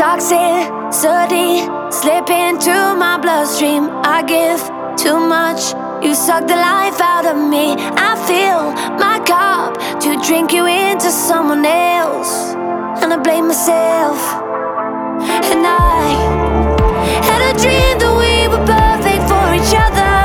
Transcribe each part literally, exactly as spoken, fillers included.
toxicity slip into my bloodstream. I give too much, you suck the life out of me. I fill my cup to drink you into someone else, and I blame myself. And I had a dream that we were perfect for each other.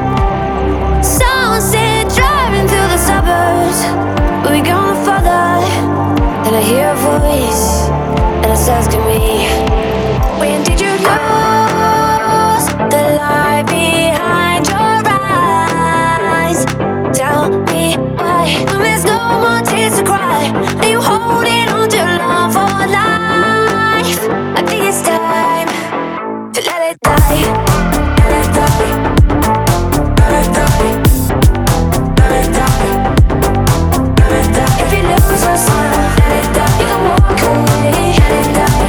Sunset driving through the suburbs, but we gone further. Then I hear a voice, and it's asking me, when did you lose the light behind your eyes? Tell me why, when there's no more tears to cry, are you holding on to love for life? I think it's time to let it die. Let it die. Let it die. Let it die. Let it die. If you lose yourself, let it die. You can walk away. Let it die.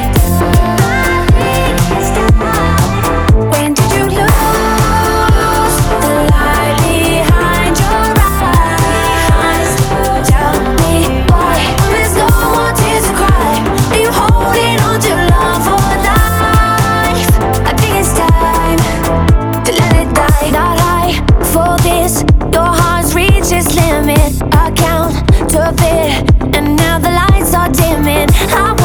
When did you lose the light behind your eyes? Tell me why, when there's no more tears to cry, are you holding on to love for life? I think it's time to let it die. Not high for this, your heart's reached its limit. I count to a bit, and now the lights are dimming. I